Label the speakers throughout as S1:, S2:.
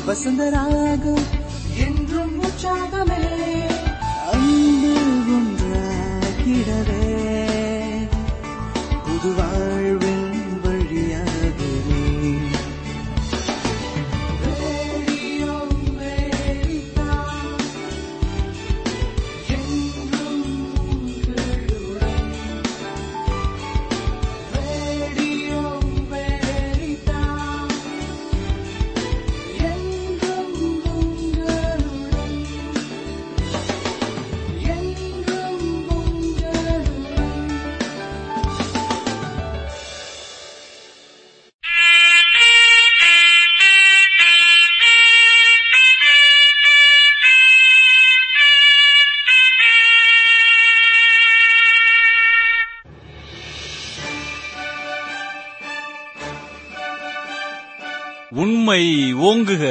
S1: வசந்தராகம் என்றும் உற்சாகமே அன்பு ஒன்றாகிடவே புது வாழ்வின் வழியாகவே ரேடியோ அமெரிக்கா என்றும் உங்களுடன். ரேடியோ அமெரிக்கா என்றும் உங்களுடன். என்றும் உங்களுடன்.
S2: உண்மை ஓங்குக.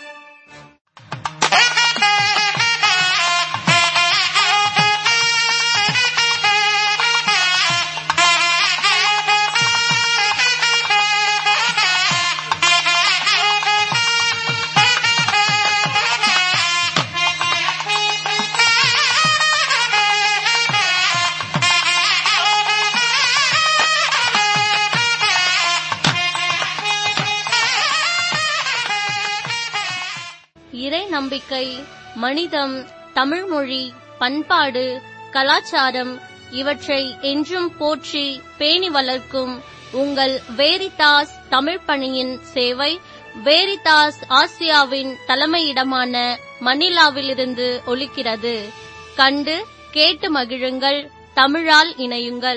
S3: இறை நம்பிக்கை, மனிதம், தமிழ்மொழி, பண்பாடு, கலாச்சாரம் இவற்றை என்றும் போற்றி பேணி வளர்க்கும் உங்கள் வேரிதாஸ் தமிழ் பணியின் சேவை வேரிதாஸ் ஆசியாவின் தலைமையிடமான மணிலாவிலிருந்து ஒலிக்கிறது. கண்டு கேட்டு மகிழுங்கள். தமிழால் இணையுங்கள்.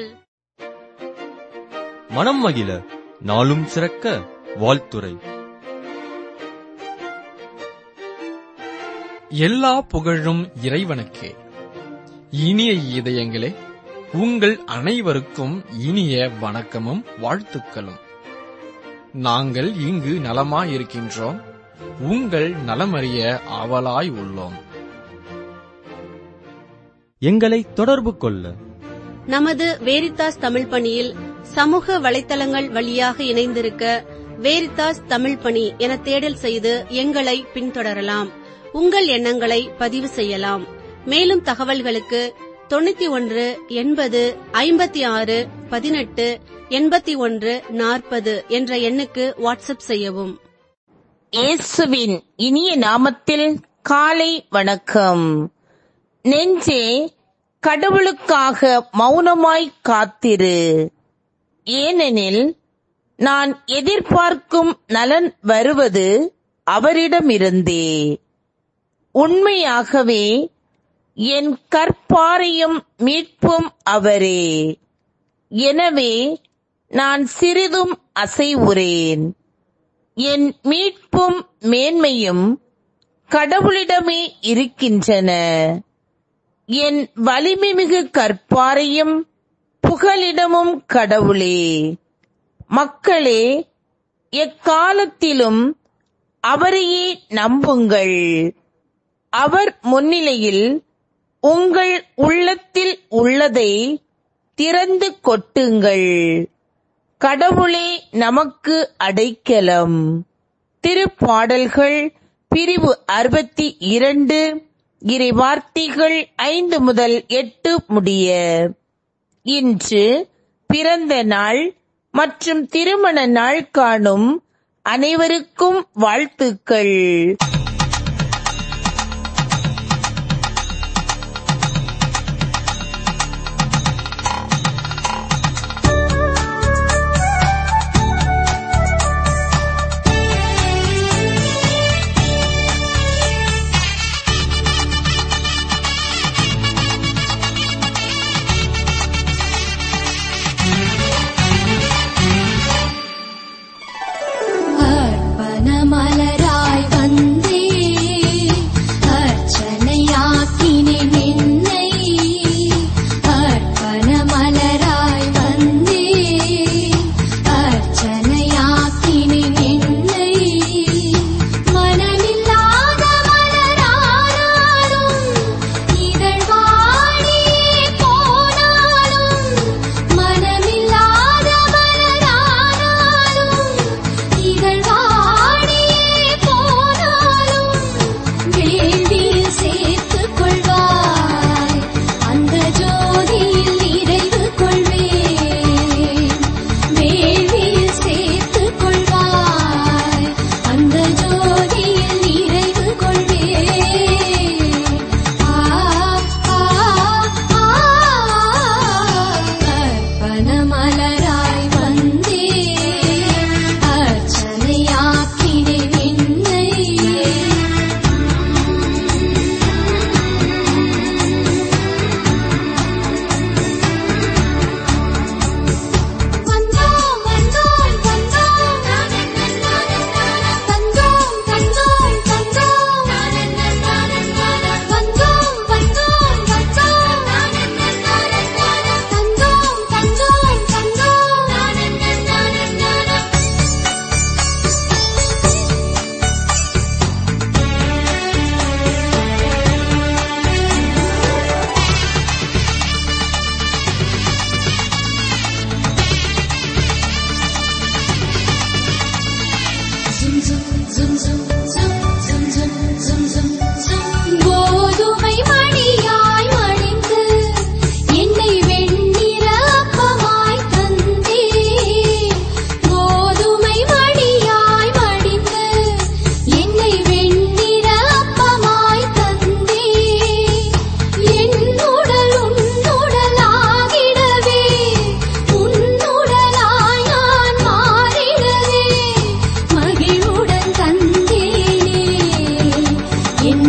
S4: மனம் மகிழ நாளும் சிறக்க வாழ்த்துரை.
S5: எல்லா புகழும் இறைவனுக்கே. இனிய இதயங்களே, உங்கள் அனைவருக்கும் இனிய வணக்கமும் வாழ்த்துக்களும். நாங்கள் இங்கு நலமாயிருக்கின்றோம். உங்கள் நலமறிய ஆவலாய் உள்ளோம்.
S4: எங்களை தொடர்பு கொள்ள
S6: நமது வேரிதாஸ் தமிழ் பணியில் சமூக வலைத்தளங்கள் வழியாக இணைந்திருக்க வேரிதாஸ் தமிழ் பணி என தேடல் செய்து எங்களை பின்தொடரலாம். உங்கள் எண்ணங்களை பதிவு செய்யலாம். மேலும் தகவல்களுக்கு 91 80 56 18 81 40 என்ற எண்ணுக்கு வாட்ஸ்அப் செய்யவும்.
S7: இயேசுவின் இனிய நாமத்தில் காலை வணக்கம். நெஞ்சே, கடவுளுக்காக மௌனமாய் காத்திரு. ஏனெனில் நான் எதிர்பார்க்கும் நலன் வருவது அவரிடமிருந்தே. உண்மையாகவே என் கற்பாரையும் மீட்பும் அவரே. எனவே நான் சிறிதும் அசைவுறேன். என் மீட்பும் மேன்மையும் கடவுளிடமே இருக்கின்றன. என் வலிமைமிகு கற்பாரையும் புகலிடமும் கடவுளே. மக்களே, எக்காலத்திலும் அவரையே நம்புங்கள். அவர் முன்னிலையில் உங்கள் உள்ளத்தில் உள்ளதை திறந்து கொட்டுங்கள். கடவுளே நமக்கு அடைக்கலம். திருப்பாடல்கள் பிரிவு 62 இறைவார்த்தைகள் 5 முதல் 8 முடிய. இன்று பிறந்த நாள் மற்றும் திருமண நாள் காணும் அனைவருக்கும் வாழ்த்துக்கள்.
S8: மலராய் வந்தே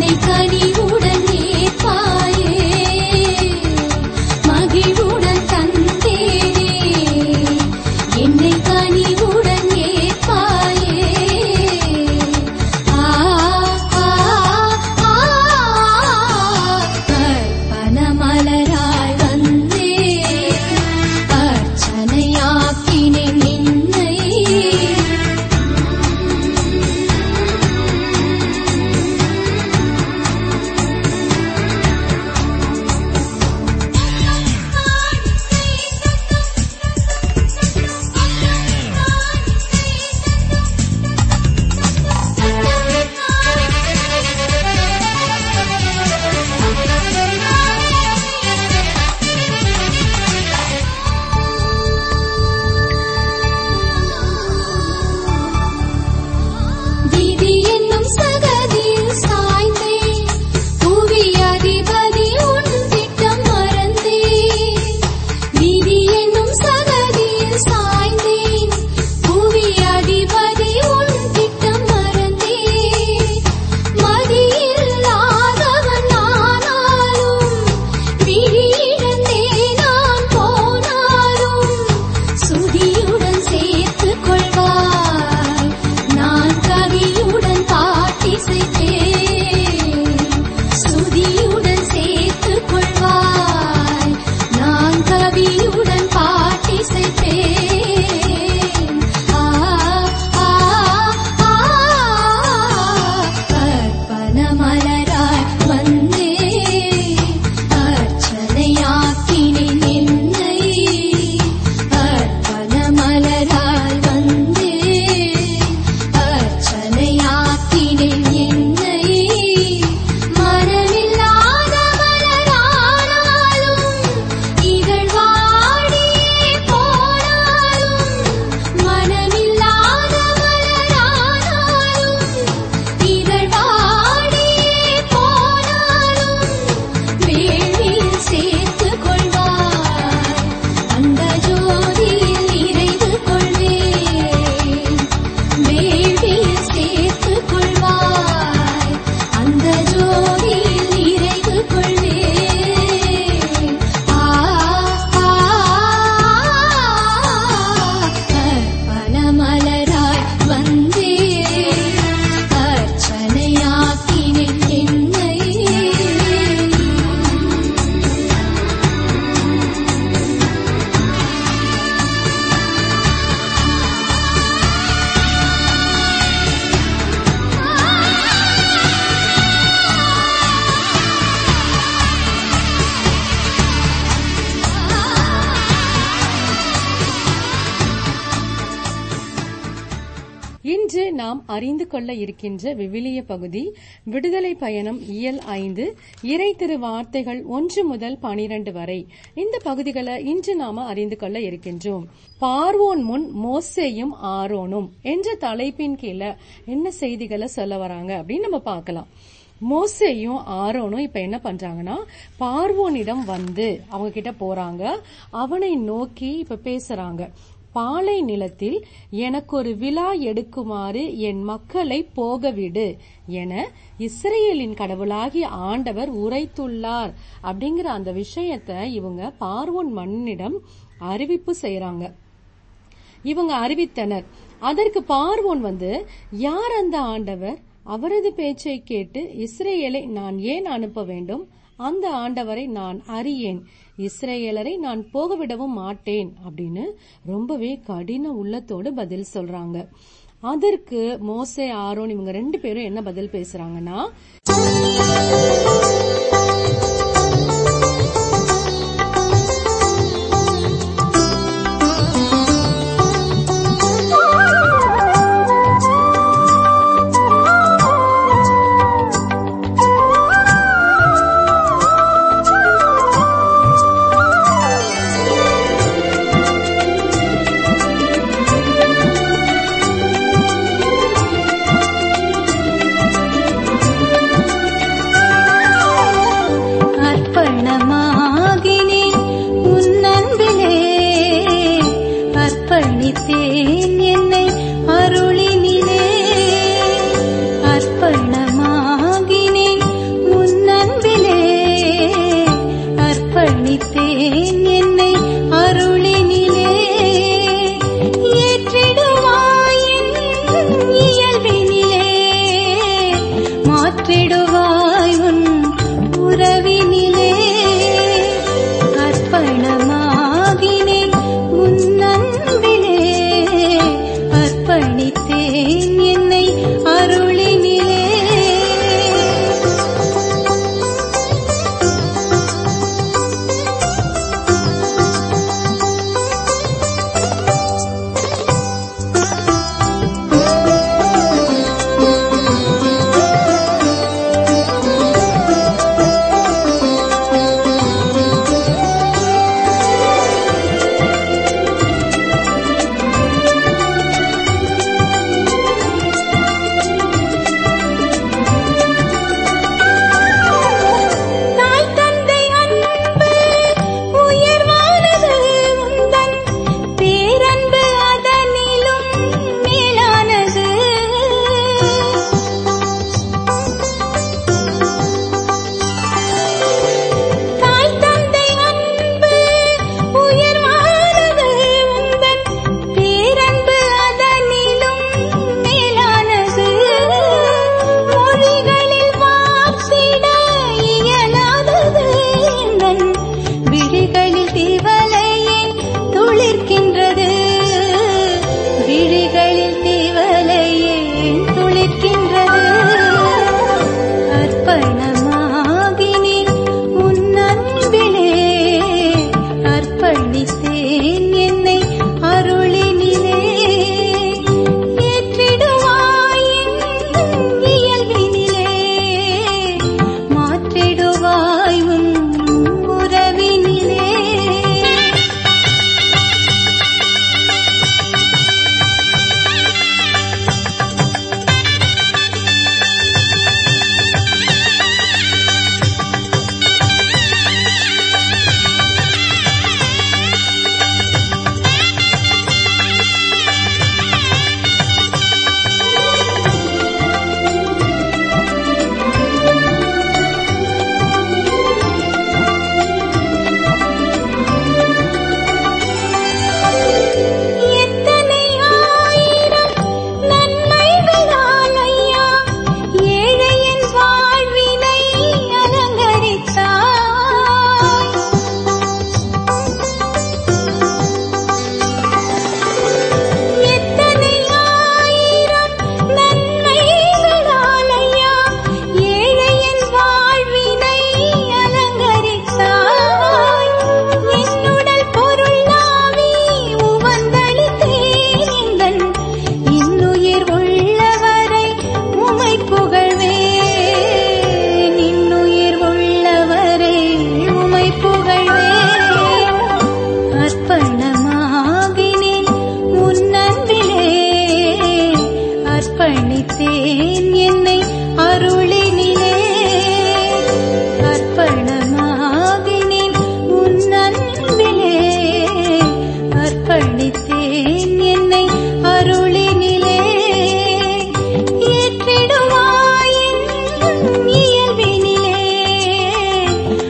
S1: என்னை கனிவுடன் ஏற்பாயே, மகிழ்வுடன் தந்தேனே, என்னை கனிவுடன் ஏற்பாயே. கற்பனமலராய் வந்தே அர்ச்சனையாக்கினேன் என்னை. விதி என்னும் சகதியில் சாய்ந்தேன், புவி அதிபதி உன் திட்டம் மறந்தேன். விதி என்னும் சகதியில் சாய்ந்தேன், புவி அதிபதி உன் திட்டம் மறந்தேன். மதியில்லாதவன் ஆனாலும், விழியிழந்தே நான் போனாலும், சுதியுடன் சேர்த்துக் கொள்வாய், நான் கவியுடன் பாட்டிசைத்தேன். சுதியுடன் சேர்த்துக் கொள்வாய், நான் கவியுடன் பாட்டிசைத்தேன். கற்பனமலராய் வந்தே அர்ச்சனையாக்கினேன் என்னை. கற்பனமலராய் வந்தே அர்ச்சனையாக்கினேன் என்னை. மனமில்லாத மலரானாலும், இதழ் வாடியே போனாலும், மனமில்லாத மலரானாலும், இதழ் வாடியே போனாலும், வேள்வியில் சேர்த்துக் கொள்வாய், அந்த ஜோதியில் நிறைவு கொள்வேன். வேள்வியில் சேர்த்துக் கொள்வாய், அந்த ஜோதியில் நிறைவு கொள்வேன். கற்பனமலராய் வந்தே அர்ச்சனையாக்கினேன் என்னை.
S8: இன்று நாம் அறிந்து கொள்ள இருக்கின்ற விவிலிய பகுதி விடுதலை பயணம் இயல் 5 இறை திரு வார்த்தைகள் 1 முதல் 12 வரை. இந்த பகுதிகளை இன்று நாம அறிந்து கொள்ள இருக்கின்றோம். பார்வோன் முன் மோசேயும் ஆரோனும் என்ற தலைப்பின் கீழே என்ன செய்திகளை சொல்ல வராங்க அப்படின்னு நம்ம பார்க்கலாம். மோசேயும் ஆரோனும் இப்ப என்ன பண்றாங்கன்னா, பார்வோனிடம் வந்து அவங்க கிட்ட போறாங்க, அவனை நோக்கி இப்ப பேசுறாங்க. பாலை நிலத்தில் எனக்கு ஒரு விழா எடுக்குமாறு என் மக்களை போகவிடு என இஸ்ரேலின் கடவுளாகிய ஆண்டவர் உரைத்துள்ளார் அப்படிங்கிற அந்த விஷயத்தை இவங்க பார்வோன் மன்னனிடம் அறிவிப்பு செய்யறாங்க. இவங்க அறிவித்தனர். அதற்கு பார்வோன் வந்து, யார் அந்த ஆண்டவர்? அவரது பேச்சை கேட்டு இஸ்ரேலை நான் ஏன் அனுப்ப வேண்டும்? அந்த ஆண்டவரை நான் அறியேன், இஸ்ரேலரை நான் போகவிடவும் மாட்டேன் அப்படின்னு ரொம்பவே கடின உள்ளத்தோடு பதில் சொல்றாங்க. அதற்கு மோசே ஆரோன் இவங்க 2 பேரும் என்ன பதில் பேசுறாங்கன்னா,
S1: அர்ப்பணித்தேன் என்னை அருளினிலே, அர்ப்பணமாகினேன்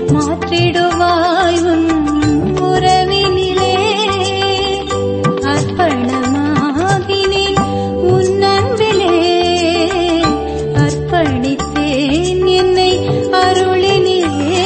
S1: மாற்றிடுவாய் உன் உறவினிலே. அர்ப்பணமாகினேன் உன் அன்பிலே, அர்ப்பணித்தேன் என்னை அருளினிலே.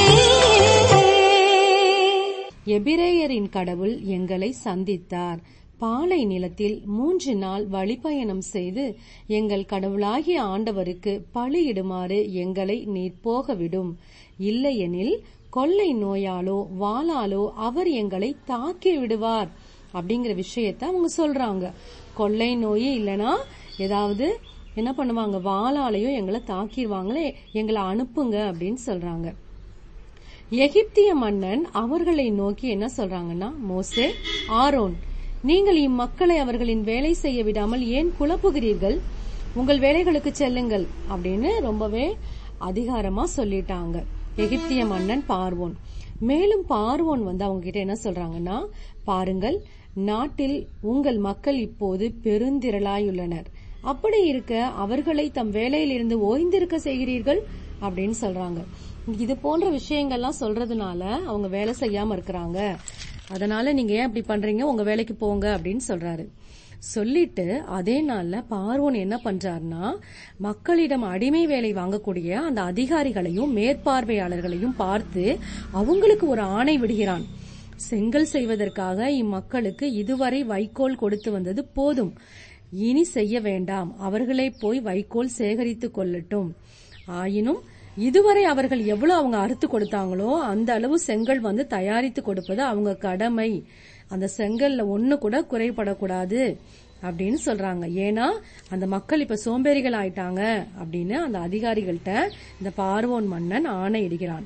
S8: எபிரேயரின் கடவுள் எங்களை சந்தித்தார். பாலை நிலத்தில் 3 நாள் வழிப்பயணம் செய்து எங்கள் கடவுளாகிய ஆண்டவருக்கு பலியிடுமாறு எங்களை நீர் போகவிடும். இல்லையெனில் கொள்ளை நோயாலோ வாளாலோ அவர் எங்களை தாக்கி விடுவார் அப்படிங்கிற விஷயத்த அவங்க சொல்றாங்க. கொள்ளை நோயே இல்லனா ஏதாவது என்ன பண்ணுவாங்க, வாளாலையோ எங்களை தாக்கிடுவாங்களே, எங்களை அனுப்புங்க அப்படின்னு சொல்றாங்க. எகிப்திய மன்னன் அவர்களை நோக்கி என்ன சொல்றாங்கன்னா, மோசே, ஆரோன், நீங்கள் இம்மக்களை அவர்களின் வேலை செய்ய விடாமல் ஏன் குழப்புகிறீர்கள்? உங்கள் வேலைகளுக்கு செல்லுங்கள் அப்படின்னு ரொம்பவே அதிகாரமா சொல்லிட்டாங்க எகிப்திய மன்னன் பார்வோன். மேலும் பார்வோன் அவங்க கிட்ட என்ன சொல்றாங்கன்னா, பாருங்கள், நாட்டில் உங்கள் மக்கள் இப்போது பெருந்திரளாயுள்ளனர். அப்படி இருக்க அவர்களை தம் வேலையிலிருந்து ஓய்ந்திருக்க செய்கிறீர்கள் அப்படின்னு சொல்றாங்க. இது போன்ற விஷயங்கள்லாம் சொல்றதுனால அவங்க வேலை செய்யாம இருக்கிறாங்க. அதனால நீங்க ஏன் அப்படி பண்றீங்க, உங்க வேலைக்கு போங்க அப்படின்னு சொல்றாரு. சொல்லிட்டு அதே நாள்ல பார்வோன் என்ன பண்றாருன்னா, மக்களிடம் அடிமை வேலை வாங்கக்கூடிய அந்த அதிகாரிகளையும் மேற்பார்வையாளர்களையும் பார்த்து அவங்களுக்கு ஒரு ஆணை விடுகிறான். செங்கல் செய்வதற்காக இம்மக்களுக்கு இதுவரை வைக்கோல் கொடுத்து வந்தது போதும், இனி செய்ய வேண்டாம், அவர்களே போய் வைக்கோல் சேகரித்துக் கொள்ளட்டும். ஆயினும் இதுவரை அவர்கள் எவ்வளவு அவங்க அறுத்து கொடுத்தாங்களோ அந்த அளவு செங்கல் தயாரித்து கொடுப்பது அவங்க கடமை. அந்த செங்கல்ல ஒண்ணு கூட குறைபடக்கூடாது அப்படின்னு சொல்றாங்க. ஏன்னா அந்த மக்கள் இப்ப சோம்பேறிகள் ஆயிட்டாங்க அப்படின்னு அந்த அதிகாரிகள்கிட்ட இந்த பார்வோன் மன்னன் ஆணையிடுகிறான்.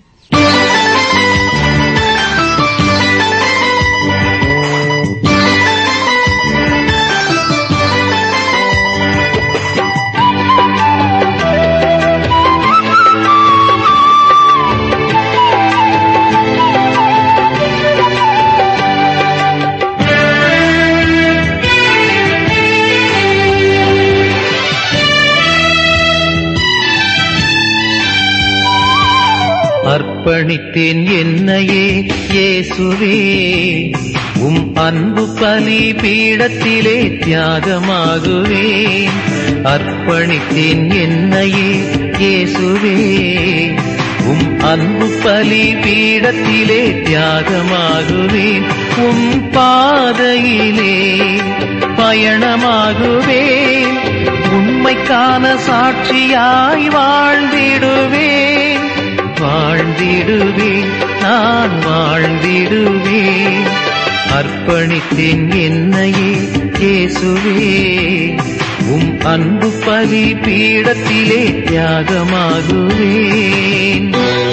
S9: அர்ப்பணித்தேன் என்னையே இயேசுவே, உம் அன்பு பலி பீடத்திலே தியாகமாகுவேன். அர்ப்பணித்தேன் என்னையே இயேசுவே, உம் அன்பு பலி பீடத்திலே தியாகமாகுவேன். உம் பாதையிலே பயணமாகுவேன், உண்மைக்கான சாட்சியாய் வாழ்ந்திடுவேன். வாழ்ந்திடுவேன், நான் வாழ்ந்திடுவேன். அர்ப்பணித்தேன் என்னையே இயேசுவே, உம் அன்பு பலி பீடத்திலே தியாகமாகுவேன்.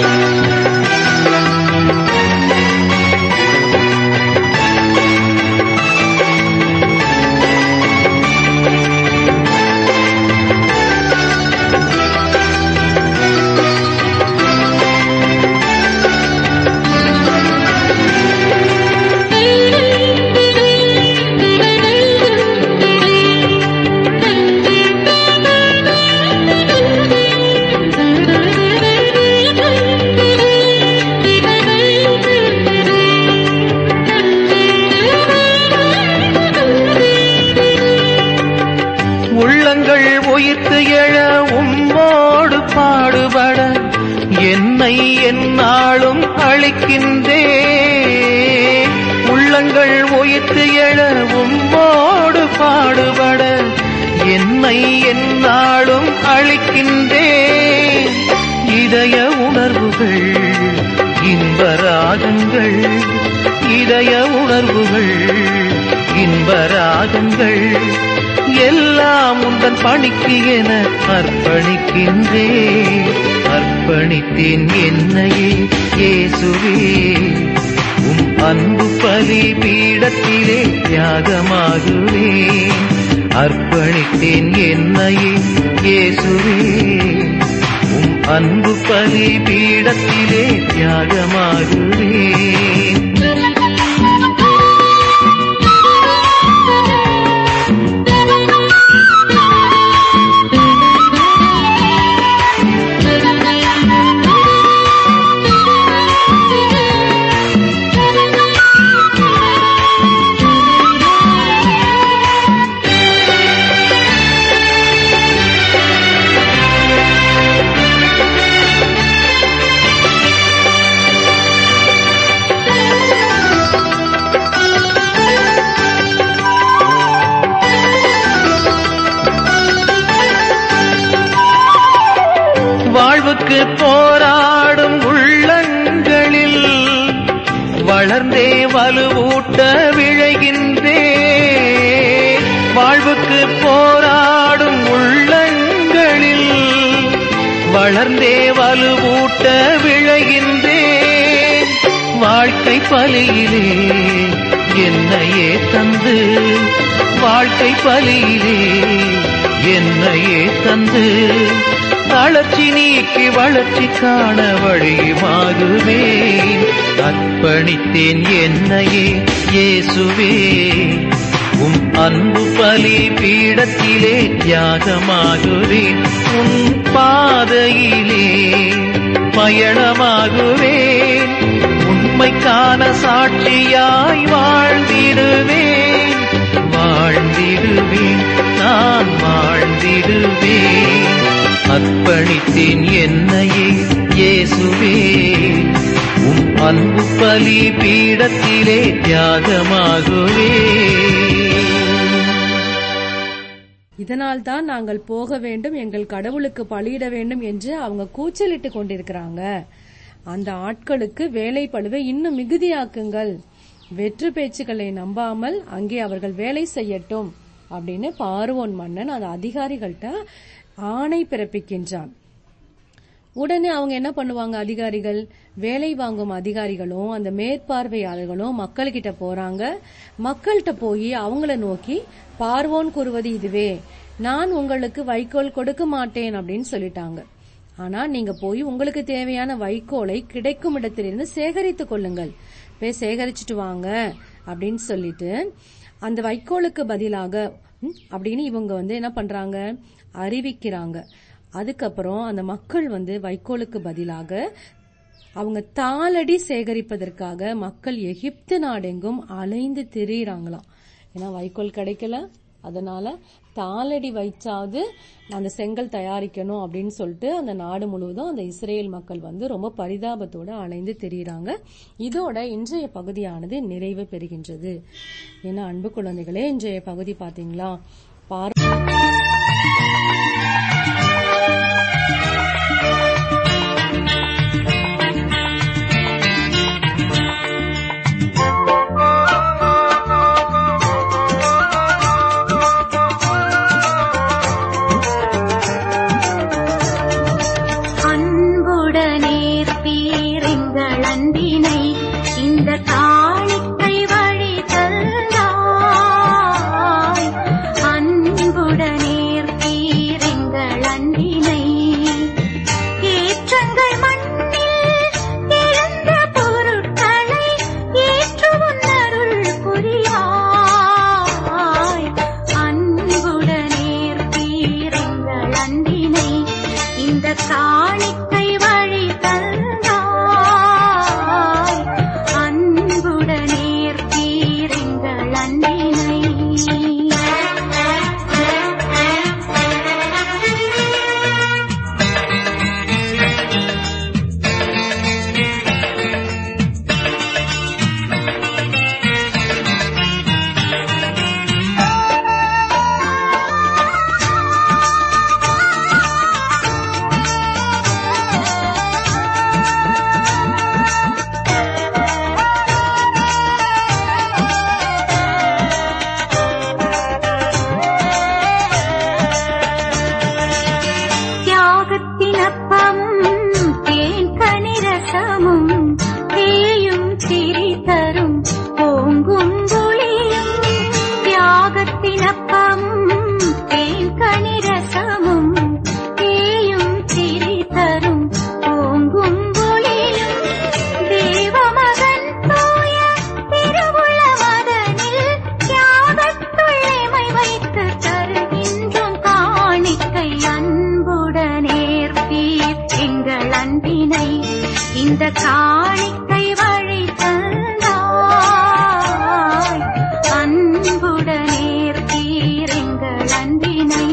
S9: உயிர்த்து எழ உம்மோடு பாடுபட என்னை எந்நாளும் அளிக்கின்றேன். உள்ளங்கள் உயிர்த்து எழ உம்மோடு பாடுபட என்னை எந்நாளும் அளிக்கின்றேன். இதய உணர்வுகள் இன்பராகங்கள், இதய உணர்வுகள் இன்பராகங்கள் எல்லாம் உந்தன் பணிக்கு என அர்ப்பணிக்கின்றேன். அர்ப்பணித்தேன் என்னையே இயேசுவே, உம் அன்பு பலி பீடத்திலே தியாகமாகுவேன். அர்ப்பணித்தேன் என்னையே இயேசுவே, உம் அன்பு பலி பீடத்திலே தியாகமாகுவேன். வலுவூட்ட விழைகின்றேன். வாழ்வுக்கு போராடும் உள்ளங்களில் வளர்ந்தே வலுவூட்ட விழைகின்றேன். வாழ்க்கை பலியிலே என்னையே தந்து, வாழ்க்கை பலியிலே என்னையே தந்து, தளர்ச்சி நீக்கி வளர்ச்சி காண வழியுமாகுவேன். அர்ப்பணித்தேன் என்னையே இயேசுவே, உம் அன்பு பலி பீடத்திலே தியாகமாகுவேன். உன் பாதையிலே பயணமாகுவேன். உண்மைக்கான சாட்சியாய் வாழ்ந்திடுவேன், வாழ்ந்திடுவேன், நான் வாழ்ந்திடுவேன். அர்ப்பணித்தேன் என்னையே இயேசுவே, உம் அன்பு பலி பீடத்திலே தியாகமாகுவேன்.
S8: இதனால்தான் நாங்கள் போக வேண்டும், எங்கள் கடவுளுக்கு பலியிட வேண்டும் என்று அவங்க கூச்சலிட்டு கொண்டிருக்கிறாங்க. அந்த ஆட்களுக்கு வேலை பளுவை இன்னும் மிகுதியாக்குங்கள், வெற்று பேச்சுக்களை நம்பாமல் அங்கே அவர்கள் வேலை செய்யட்டும் அப்படின்னு பார்வோன் மன்னன் அந்த அதிகாரிகள்கிட்ட ஆணை பிறப்பிக்கின்றான். உடனே அவங்க என்ன பண்ணுவாங்க, அதிகாரிகள், வேலை வாங்கும் அதிகாரிகளும் அந்த மேற்பார்வையாளர்களும் மக்கள்கிட்ட போறாங்க. மக்கள்கிட்ட போய் அவங்கள நோக்கி பார்வோன் கூறுவது இதுவே, நான் உங்களுக்கு வைக்கோல் கொடுக்க மாட்டேன் அப்படின்னு சொல்லிட்டாங்க. ஆனா நீங்க போய் உங்களுக்கு தேவையான வைக்கோலை கிடைக்கும் இடத்திலிருந்து சேகரித்துக் கொள்ளுங்கள், போய் சேகரிச்சுட்டு வாங்க அப்படின்னு சொல்லிட்டு அந்த வைக்கோலுக்கு பதிலாக அப்படின்னு இவங்க என்ன பண்றாங்க, அறிவிக்கிறாங்க. அதுக்கப்புறம் அந்த மக்கள் வைக்கோலுக்கு பதிலாக அவங்க தாளடி சேகரிப்பதற்காக மக்கள் எகிப்து நாடெங்கும் அலைந்து திரியிறாங்களாம். ஏன்னா வைக்கோல் கிடைக்கல, அதனால தாளடி வைச்சாவது அந்த செங்கல் தயாரிக்கணும் அப்படின்னு சொல்லிட்டு அந்த நாடு முழுவதும் அந்த இஸ்ரேல் மக்கள் ரொம்ப பரிதாபத்தோட அலைந்து திரியிறாங்க. இதோட இன்றைய பகுதியானது நிறைவு பெறுகின்றது. ஏன்னா அன்பு குழந்தைகளே, இன்றைய பகுதி பாத்தீங்களா, இந்த காணிக்கை வழி தந்தாய், அன்புடனேற்கீர் எங்கள் அன்பினை.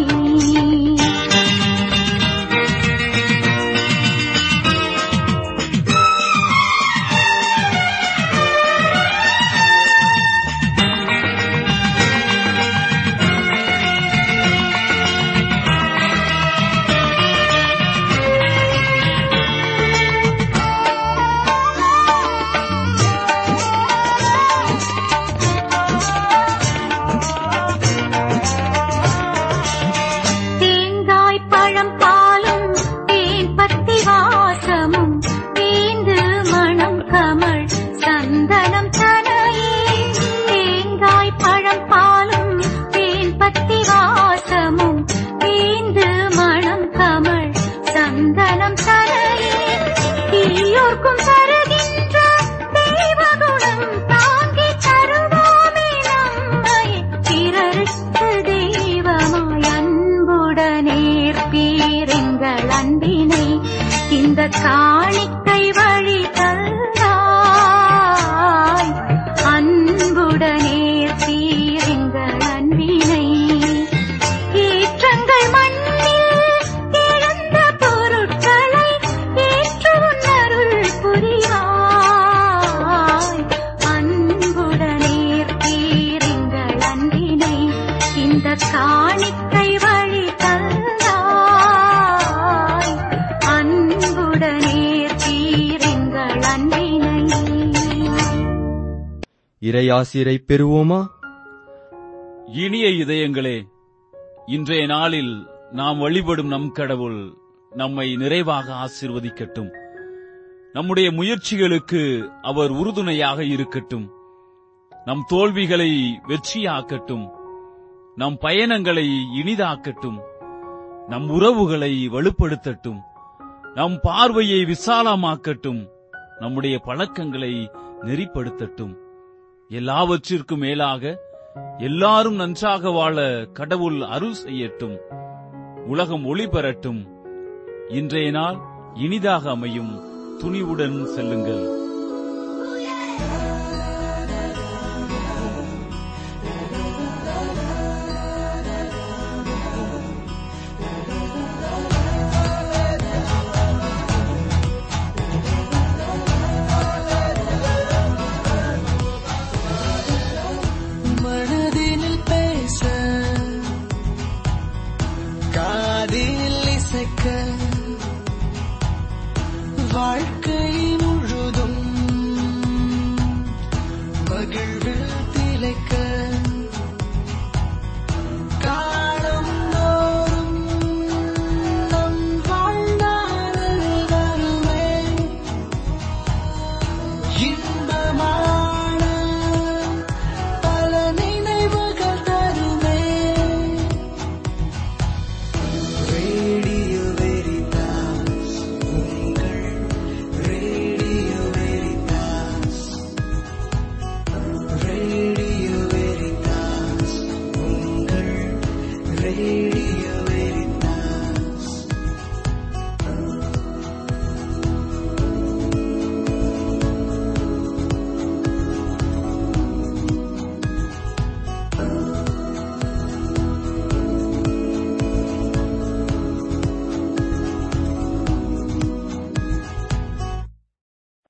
S4: இறையாசிரை பெறுவோமா?
S2: இனிய இதயங்களே, இன்றைய நாளில் நாம் வழிபடும் நம் கடவுள் நம்மை நிறைவாக ஆசீர்வதிக்கட்டும். நம்முடைய முயற்சிகளுக்கு அவர் உறுதுணையாக இருக்கட்டும். நம் தோல்விகளை வெற்றியாக்கட்டும். நம் பயணங்களை இனிதாக்கட்டும். நம் உறவுகளை வலுப்படுத்தட்டும். நம் பார்வையை விசாலமாக்கட்டும். நம்முடைய பழக்கங்களை நெறிப்படுத்தட்டும். எல்லாவற்றிற்கும் மேலாக எல்லாரும் நன்றாக வாழ கடவுள் அருள் செய்யட்டும். உலகம் ஒளி பெறட்டும். இன்றைய நாள் இனிதாக அமையும். துணிவுடன் செல்லுங்கள்.